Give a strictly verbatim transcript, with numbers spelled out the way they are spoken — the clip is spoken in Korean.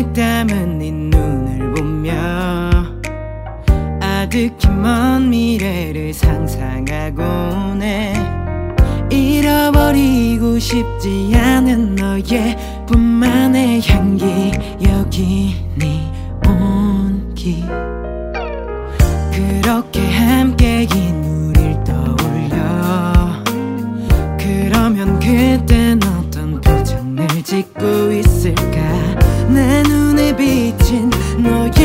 가득 담은 네 눈을 보며 아득히 먼 미래를 상상하곤 해. 잃어버리고 싶지 않은 너의 뿐만의 향기, 여기 네 온기. 그렇게 함께인 우릴 떠올려. 그러면 그땐 어떤 표정을 짓고 있을까. 내 눈에 비친 너의